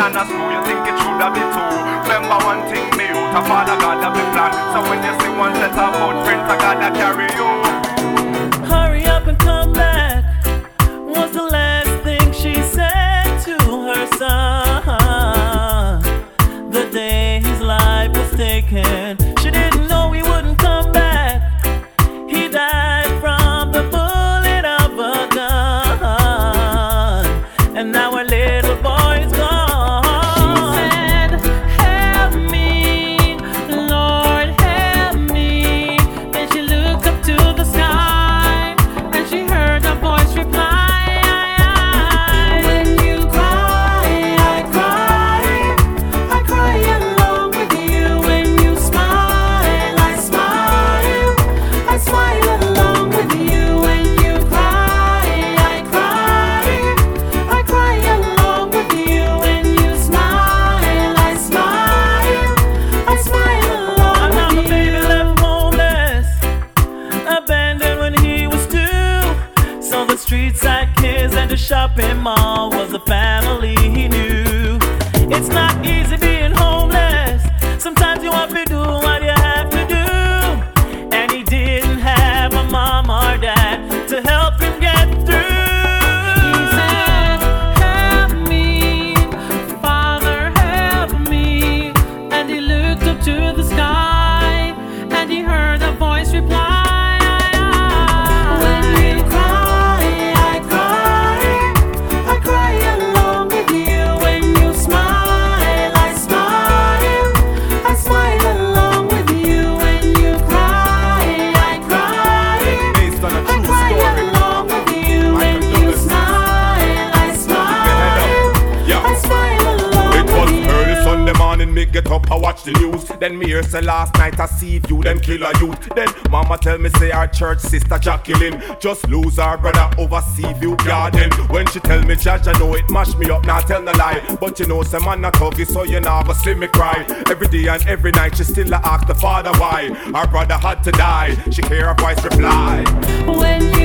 and a screw, you think it should have been two. Remember one thing, me out, a father God have the plan. So when you see one set of footprints, I gotta carry you. Hurry up and come back was the last thing she said to her son. The day his life was taken, she didn't know he wouldn't come back. He died from the bullet of a gun, and now her little boy's gone. She said, help me, Lord, help me. Then she looked up to the sky, and she heard a voice reply. When you cry, I cry. I cry along with you. When you smile, I smile. I smile along with you. When you cry, I cry. I cry along with you. When you smile, I smile. I smile along Another with baby you. left homeless, abandoned when he was 2. So the street side kids and the shopping mall was the family he knew. It's not easy being homeless. Sometimes you have to do what you have to do. And he didn't have a mom or dad to help him get through. He said, help me, Father, help me. And he looked up to the sky, and he heard a voice reply. When you cry, I cry. I cry along with you. When you smile, I smile. I smile along with you. When you cry, I cry. Based on a I true cry story. along with you. When you smile, I smile. Yeah. I smile along It was with you. early Sunday morning, me get up, I watch the news. Then me hear say last night I see you, them kill a youth. Then mama tell me say our church sister Jacqueline just lose her brother over Seaview Garden. When she tell me judge, I know it mash me up, now tell no lie. But you know some man not huggy, so you never see me cry. Every day and every night she still ask the father why. Our brother had to die, she hear her voice reply. When you